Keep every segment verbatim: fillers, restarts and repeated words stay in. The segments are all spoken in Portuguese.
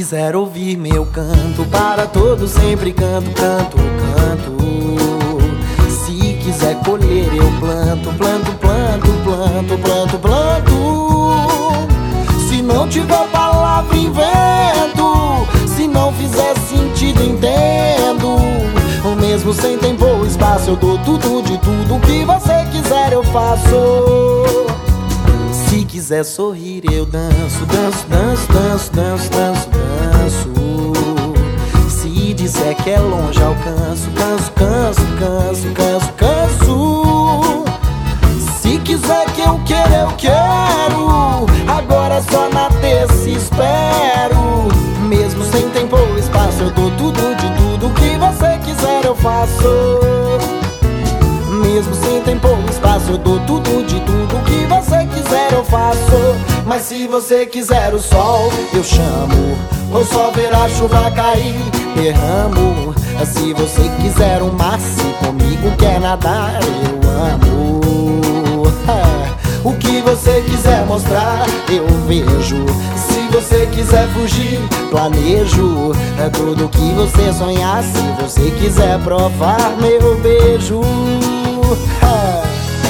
quiser ouvir meu canto, para todos sempre canto, canto, canto. Se quiser colher eu planto, planto, planto, planto, planto, planto. Se não tiver palavra invento, se não fizer sentido entendo. Mesmo sem tempo ou espaço eu dou tudo de tudo. O que você quiser eu faço. Se quiser sorrir eu danço, danço, danço, danço, danço, danço, danço. Se disser que é longe alcanço, canso, canso, canso, canso, canso. Se quiser que eu queira eu quero, agora só na terça espero. Mesmo sem tempo ou espaço eu dou tudo de tudo. O que você quiser eu faço. Mesmo sem tempo ou espaço eu dou tudo de tudo. O que você quiser eu faço. Mas se você quiser o sol eu chamo, ou só ver a chuva cair, derramo. Se você quiser um mar, se comigo quer nadar eu amo. É. O que você quiser mostrar eu vejo. Se você quiser fugir, planejo. É tudo que você sonhar. Se você quiser provar meu beijo. É.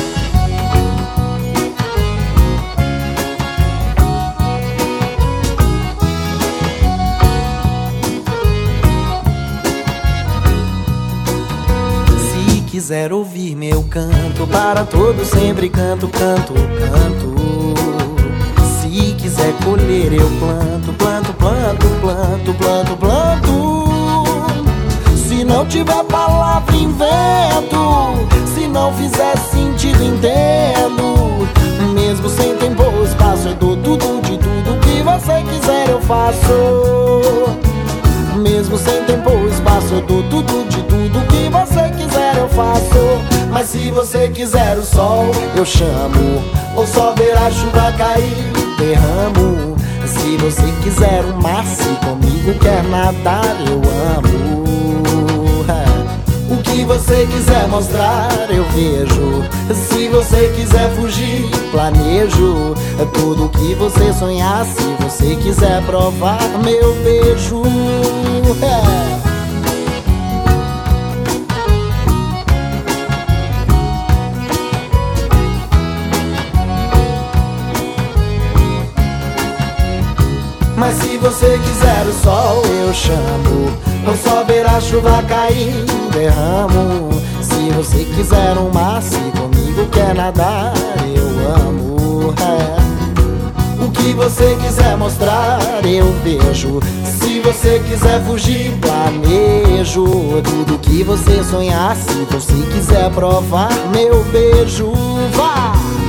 Se quiser ouvir meu canto, para todos sempre canto, canto, canto. Se quiser colher eu planto, planto, planto, planto, planto, planto. Se não tiver palavra invento, se não fizer sentido entendo. Mesmo sem tempo ou espaço eu dou tudo de tudo. O que você quiser eu faço. Mesmo sem tempo ou espaço eu dou tudo de tudo. O que você quiser eu faço. Mas se você quiser o sol eu chamo, ou só ver a chuva cair, derramo. Se você quiser um mar, se comigo quer nadar eu amo. É. O que você quiser mostrar eu vejo. Se você quiser fugir, planejo. É tudo que você sonhar. Se você quiser provar meu beijo. É. Mas se você quiser o sol eu chamo, ou só ver a chuva cair, derramo. Se você quiser um mar, se comigo quer nadar eu amo. É. O que você quiser mostrar eu vejo. Se você quiser fugir, planejo. Tudo que você sonhar. Se você quiser provar meu beijo, vá!